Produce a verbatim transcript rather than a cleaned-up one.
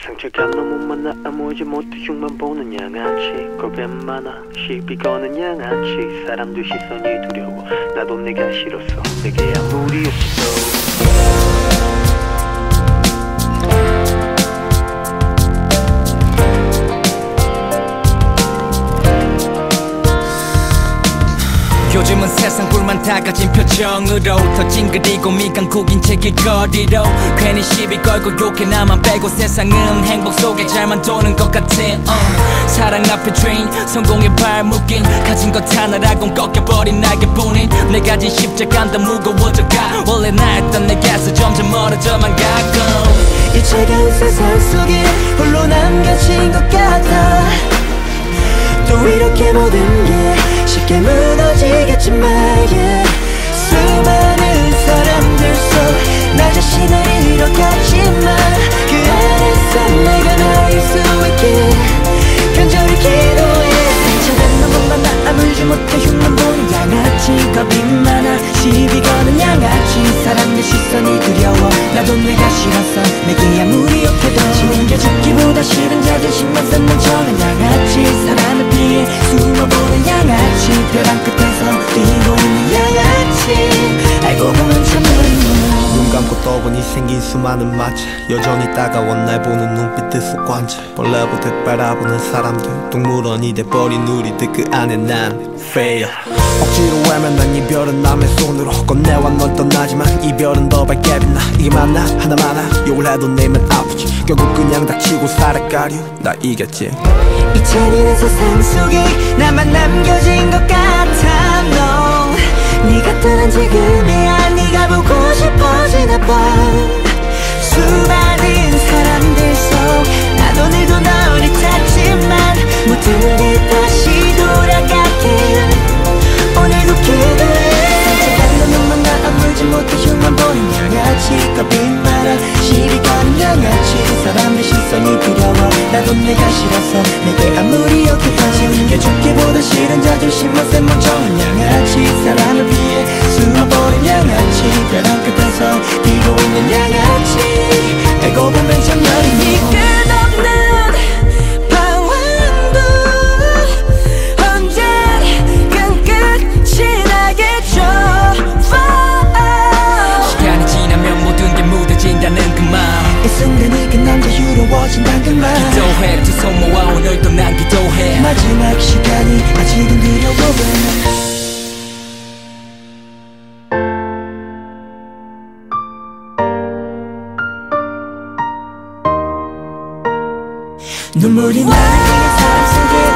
상처가 너무 많아 아무지 못해 흉만 보는 양아치 겁이 많아 시비 거는 양아치 사람들 시선이 두려워 나도 내가 싫었어 내게 아무리 없어 요즘은 세상 불만 다 가진 표정으로 더 찡그리고 미간국인 제 길거리로 괜히 시비 걸고 욕해 나만 빼고 세상은 행복 속에 잘만 도는 것 같아 uh. 사랑 앞에 dream 성공의 발묶인 가진 것 하나라곤 꺾여버린 날개뿐인 내 가진 십자가는 더 무거워져가 원래 나였던 내게서 점점 멀어져만 가고 이 차가운 세상 속에 홀로 남겨진 것 같아 또 이렇게 모든 게 쉽게 무너지겠지만 yeah. 수많은 사람들 속 나 자신을 잃어갔지만 그 안에서 내가 나일 수 있게 간절히 기도해 상처된 놈만 나 아물지 못해 흉만 보는 양아치 겁이 많아 시비 거는 양아치 사람들 시선이 두려워 나도 내가 싫어서 내게 아무리 욕해도 지는 게 죽기보다 싫은 자존심만 쌓는 정한 양아치 사람을 피해 숨어보는 양아치 벼랑 끝에서 뛰고 있는 양아치 알고 보면 참 어린 눈 감고 떠보니 생긴 수많은 마치 여전히 따가워 날 보는 눈빛들 속 관절 벌레보듯 바라보는 사람들 동물원이 돼버린 우리들 그 안에 난 fail 억지로 외면한 이별은 남의 손으로 건네와 넌 떠나지만 이별은 더 밝게 빛나 이게 맞나 하나마나 욕을 해도 내면 아프지 결국 그냥 닥치고 살아가려 나 이겼지 이 잔인한 세상 속에 나만 남겨진 것 같아 no 네가 떠난 지금이야 네가 보고 싶어지나 봐 수많은 사람들 속 난 오늘도 너를 찾지만 모든 게 다시 돌아가길 오늘도 기도해 상처받는 눈만 나 아물지 못해 흉만 보는 양아치 겁이 많아 시비 거는 양아치 사람들 시선이 두려워 나도 내가 싫어서 내게 아무리 욕해도 지는 게 죽기보다 싫은 자존심만 센 멍청한 양아치 사람을 피해 숨어버린 양아치 벼랑 끝에서 뛰고 있는 양아치 알고 보면 참 여린 이 끝없는 방황도 언젠간 끝이 나겠죠 시간이 지나면 모든 게 무뎌진다는 그 맘 이 순간이 끝난 자유로워진다는 그 말 기도해 두 손 모아 오늘도 난 기도해 마지막 시간이 아직은 두려워 눈물이 나는 사람 속에